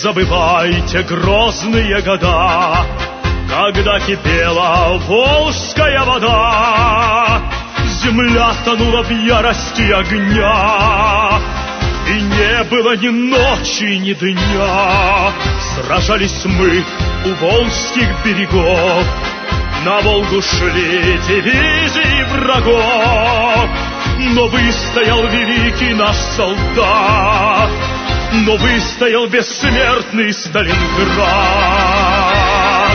забывайте грозные года, когда кипела волжская вода, земля тонула в ярости огня, и не было ни ночи, ни дня. Сражались мы у волжских берегов, на Волгу шли дивизии врагов, но выстоял великий наш солдат, но выстоял бессмертный Сталинград.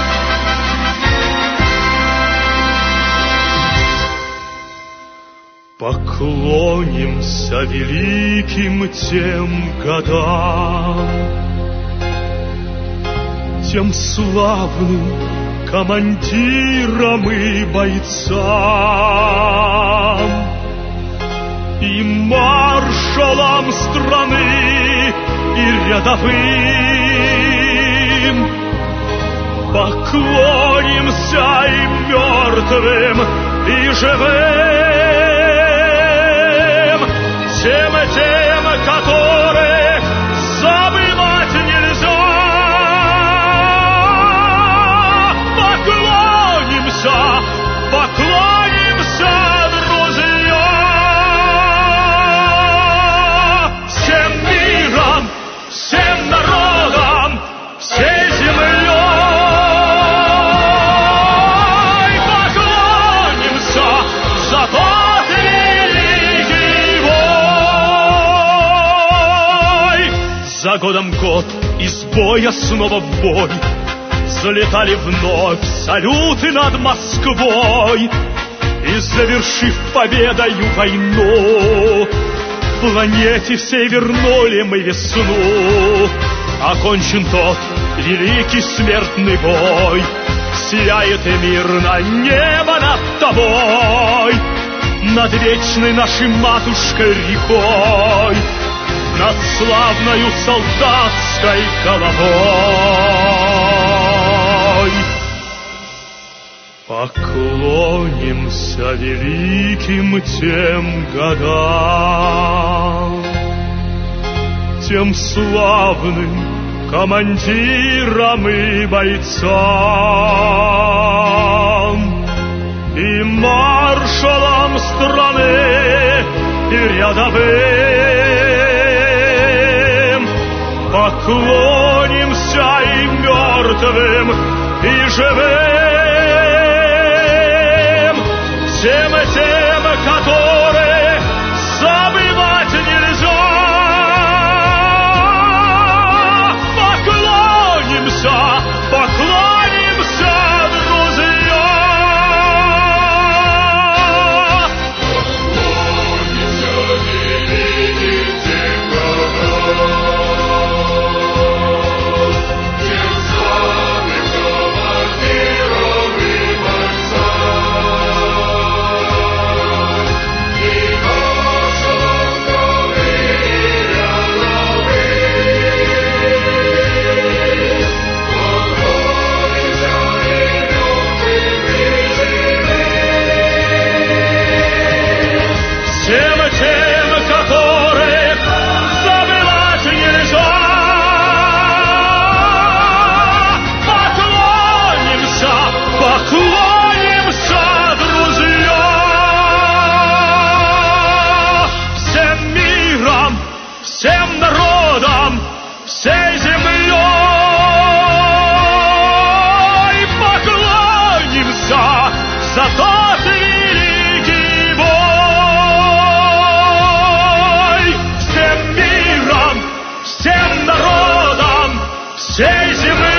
Поклонимся великим тем годам, тем славным командирам и бойцам, и маршалам страны, и рядовым. Поклонимся и мертвым, и живым, тем, которые забывать нельзя. Поклонимся, друзья, всем миром, всем народам, всей землей. Поклонимся за тот великий бой. За годом год из боя снова в бой, взлетали вновь салюты над Москвой, и, завершив победою войну, планете всей вернули мы весну. Окончен тот великий смертный бой, сияет и мирно небо над тобой, над вечной нашей матушкой рекой, над славною солдатской головой. Поклонимся великим тем годам, тем славным командирам и бойцам, и маршалам страны, и рядовым. Поклонимся и мертвым, и живым, всем, которые забывать нельзя. Поклонимся, друзья. Поклонимся великим тем годам, тем славным командирам и бойцам, и маршалам страны, и тем, которых забывать нельзя. Поклонимся, друзья, всем миром, всем народам, всей землей. Поклонимся за тот великий бой, всем миром, всем народам, всей землей.